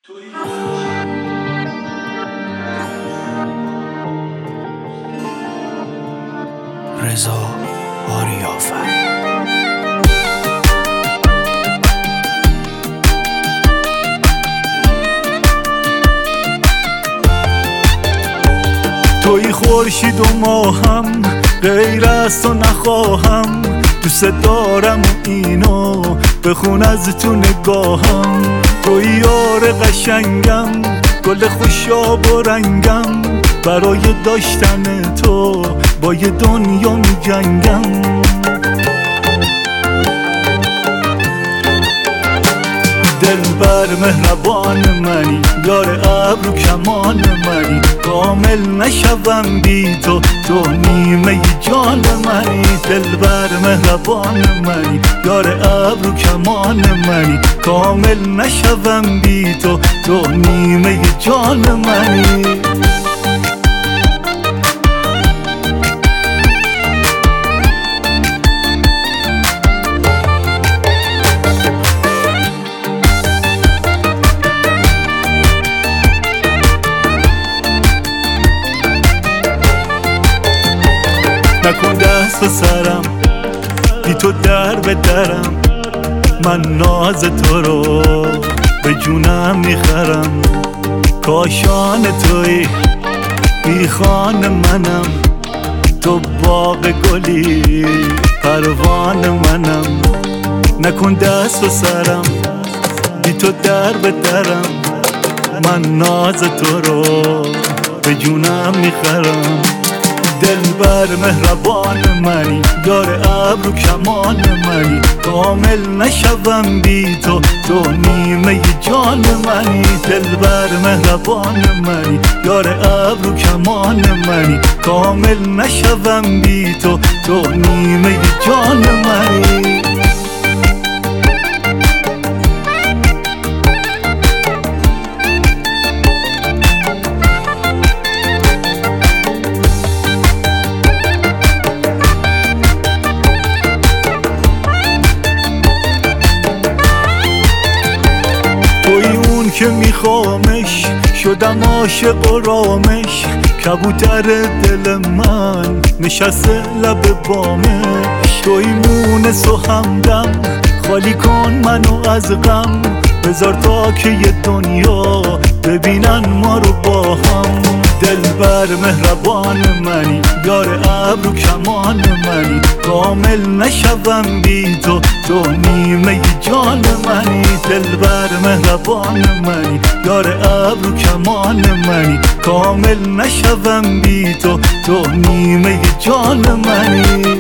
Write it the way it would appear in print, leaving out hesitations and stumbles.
رضا آریافر. توی خورشید و ماهم، غیر از تو نخواهم. دوست دارم و اینو بخون از تو نگاهم. توی یار قشنگم، گل خوشاب و رنگم. برای داشتن تو با یه دنیا می جنگم. دلبر مهربان منی، یار ابرو کمان منی. کامل نشوم بی تو، تو نیمه جان منی. دلبر مهربان منی، یار ابرو کمان منی. کامل نشوم بی تو، تو نیمه جان منی. نکن دست و سرم، بی تو در به درم. من ناز تو رو به جونم میخرم. کاشان توی بی خان منم. تو باغ گلی پروان منم. نکن دست و سرم، بی تو در به درم. من ناز تو رو به جونم میخرم. دلبر مهربان منی، یار ابرو کمان منی. کامل نشوم بی تو، تو نیمه جان منی. دلبر مهربان منی، یار ابرو کمان منی. کامل نشوم بی تو، تو نیمه جان منی. که میخوامش، شدم عاشق و رامش. کبوتر دل من نشسته لب بامش. توی مونس و همدم، خالی کن منو از غم. بذار تا که یه دنیا ببینن ما رو با هم. دلبر مهربان منی، یار ابرو کمان منی. کامل نشوم بی تو، تو نیمه جان منی. دلبر مهربان منی، یار ابرو کمان منی. کامل نشوم بی تو، تو نیمه جان منی.